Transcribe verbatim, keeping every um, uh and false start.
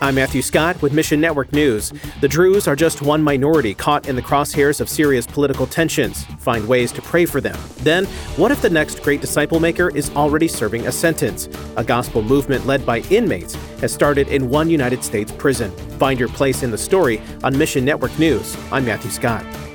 I'm Matthew Scott with Mission Network News. The Druze are just one minority caught in the crosshairs of Syria's political tensions. Find ways to pray for them. Then, what if the next great disciple maker is already serving a sentence? A gospel movement led by inmates has started in one United States prison. Find your place in the story on Mission Network News. I'm Matthew Scott.